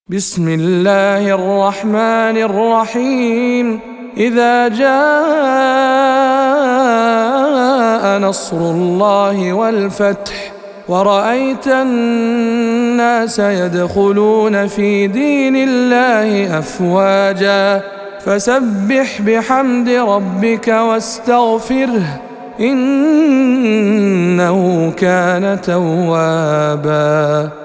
بسم الله الرحمن الرحيم. إذا جاء نصر الله والفتح ورأيت الناس يدخلون في دين الله أفواجا فسبح بحمد ربك واستغفره إنه كان توابا.